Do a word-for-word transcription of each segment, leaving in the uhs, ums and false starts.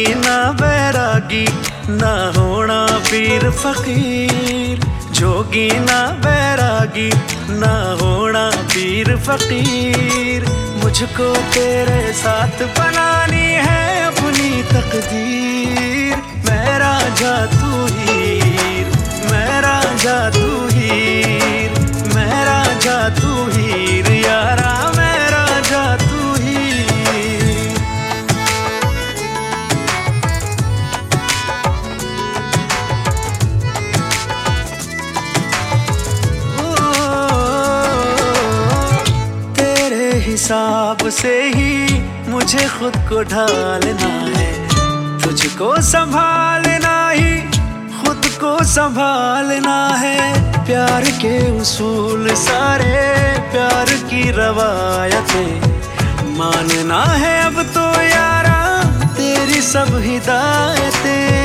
ना बैरागी ना होना पीर फकीर, जोगी ना बैरागी ना होना पीर फकीर। मुझको तेरे साथ बनानी है अपनी तकदीर, मेरा जादू हीर, मेरा जादू हीर, मेरा जादू हीर यारा, मेरा जादू हीर। तेरे हिसाब से ही मुझे खुद को ढालना है, तुझको संभालना ही खुद को संभालना है। प्यार के उसूल सारे, प्यार की रवायतें मानना है अब तो यारा, तेरी सब हिदायतें।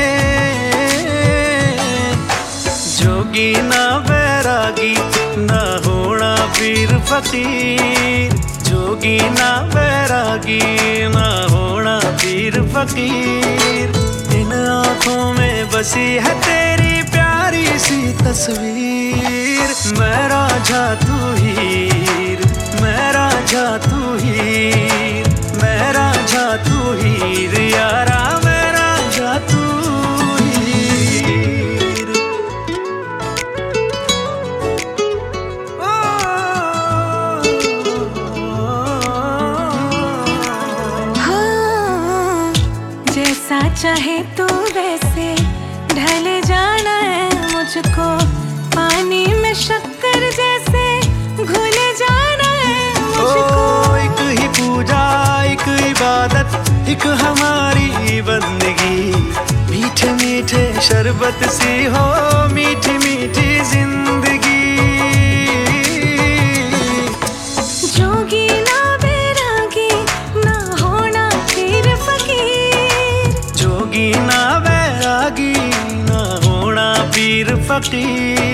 जोगी ना बैरागी ना होना पीर फकीर, जोगी ना बैरागी ना होना पीर फकीर। इन आँखों में बसी है तेरी प्यारी सी तस्वीर, मेरा जादू हीर, मेरा जादू हीर, मेरा जादू हीर यारा, मेरा जादू हीर। हाँ, जैसा चाहे तू वैसे ढल जाना है मुझको, पानी में शक्कर जैसे घुल जाना है मुझको। ओ, एक ही पूजा एक इबादत एक हमारी बंदगी, मीठे मीठे शरबत सी हो मीठी मीठी जिंदगी। जोगी ना बैरागी ना होना पीर फकीर, जोगी ना बैरागी ना होना पीर फकीर।